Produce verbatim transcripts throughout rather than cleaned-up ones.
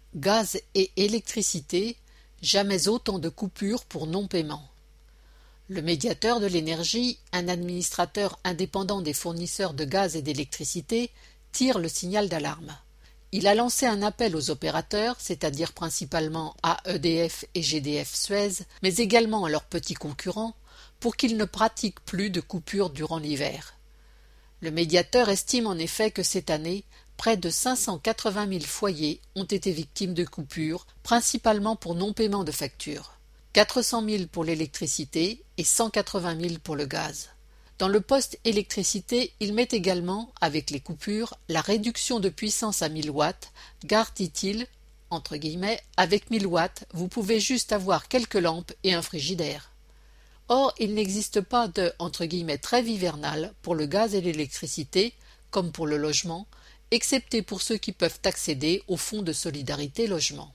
Gaz et électricité, jamais autant de coupures pour non-paiement. Le médiateur de l'énergie, un administrateur indépendant des fournisseurs de gaz et d'électricité, tire le signal d'alarme. Il a lancé un appel aux opérateurs, c'est-à-dire principalement à E D F et G D F Suez, mais également à leurs petits concurrents, pour qu'ils ne pratiquent plus de coupures durant l'hiver. Le médiateur estime en effet que cette année, près de cinq cent quatre-vingt mille foyers ont été victimes de coupures, principalement pour non-paiement de factures. quatre cent mille pour l'électricité et cent quatre-vingt mille pour le gaz. Dans le poste électricité, il met également, avec les coupures, la réduction de puissance à mille watts, car, dit-il, entre guillemets, avec mille watts, vous pouvez juste avoir quelques lampes et un frigidaire. Or, il n'existe pas de, entre guillemets, trêve hivernale pour le gaz et l'électricité, comme pour le logement, excepté pour ceux qui peuvent accéder au fonds de solidarité logement.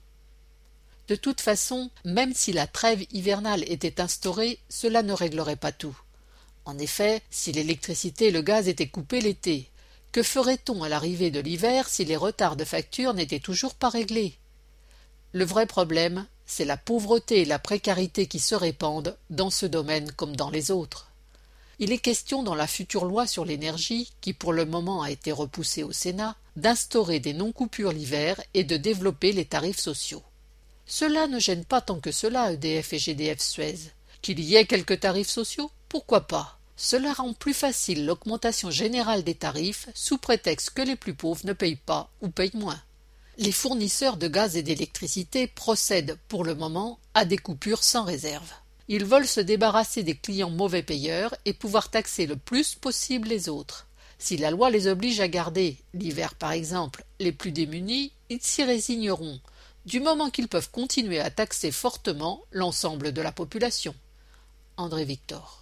De toute façon, même si la trêve hivernale était instaurée, cela ne réglerait pas tout. En effet, si l'électricité et le gaz étaient coupés l'été, que ferait-on à l'arrivée de l'hiver si les retards de facture n'étaient toujours pas réglés? Le vrai problème, c'est la pauvreté et la précarité qui se répandent dans ce domaine comme dans les autres. Il est question dans la future loi sur l'énergie, qui pour le moment a été repoussée au Sénat, d'instaurer des non-coupures l'hiver et de développer les tarifs sociaux. Cela ne gêne pas tant que cela E D F et G D F Suez. Qu'il y ait quelques tarifs sociaux, pourquoi pas? Cela rend plus facile l'augmentation générale des tarifs sous prétexte que les plus pauvres ne payent pas ou payent moins. Les fournisseurs de gaz et d'électricité procèdent pour le moment à des coupures sans réserve. Ils veulent se débarrasser des clients mauvais payeurs et pouvoir taxer le plus possible les autres. Si la loi les oblige à garder, l'hiver par exemple, les plus démunis, ils s'y résigneront, du moment qu'ils peuvent continuer à taxer fortement l'ensemble de la population. André Victor.